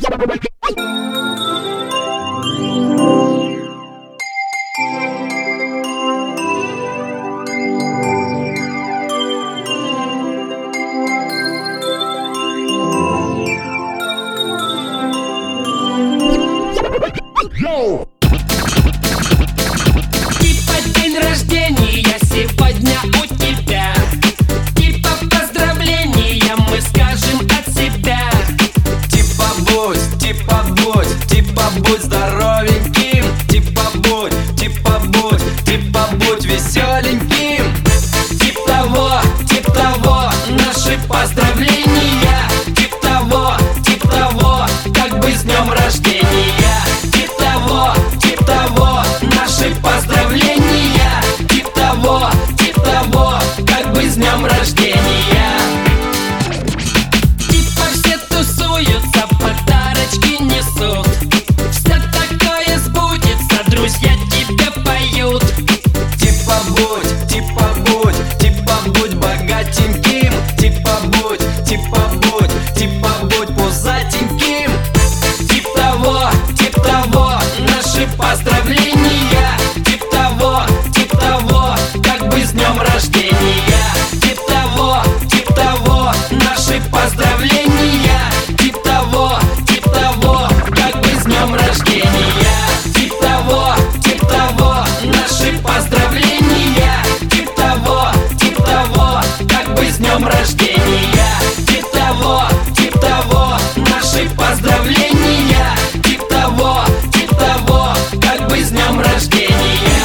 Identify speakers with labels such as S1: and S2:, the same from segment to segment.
S1: Типа день рождения сегодня у тебя. Типа поздравления мы скажем от себя.
S2: Типа будь здоровеньким. Типа будь веселеньким.
S1: Тип того, наши поздравления. Тип того, как бы с днем рождения. Тип того, наши поздравления. Тип того, как бы с днем рождения. Типа все тусуются, подарочки несут. Все такое сбудется, друзья тебе поют.
S2: Типа будь богатеньким. Типа будь пузатеньким.
S1: Тип того, наши поздравления. Тип того, как бы с днем рождения. Тип того, наши поздравления. Тип того, как бы с днем рождения. Тип того, наши поздравления. Тип того, как бы с днем рождения. Тип того, наши поздравления. Тип того, как бы с днем рождения.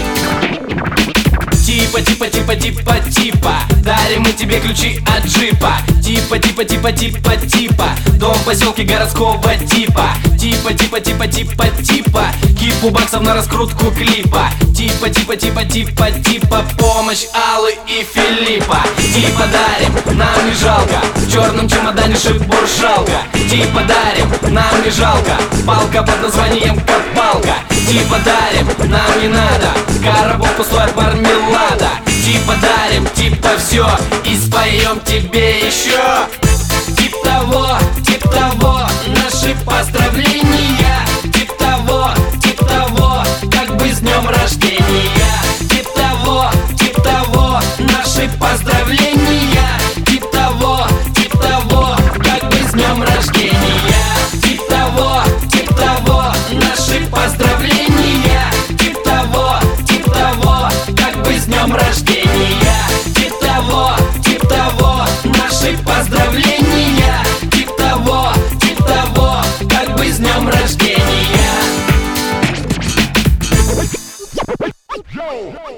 S1: Типа, дарим мы тебе ключи от джипа. Типа, дом в поселке городского типа. Типа, кипу баксов на раскрутку клипа. Типа, помощь Аллы и Филиппа. Типа дарим, нам не жалко, в черном чемодане шибуршалка. Типа дарим, нам не жалко, палка под названием копалка. Типа дарим, нам не надо, коробок пустой от мармелада. Типа дарим, все, и споем тебе еще. Тип того, наши поздравления. Тип того, как бы с днем рождения. Тип того, наши поздравления. Тип того, как бы с днем рождения. Тип того, наши поздравления. Тип того, как бы с днем рождения. Тип того, наши поздравления. Тип того, как бы с днем рождения.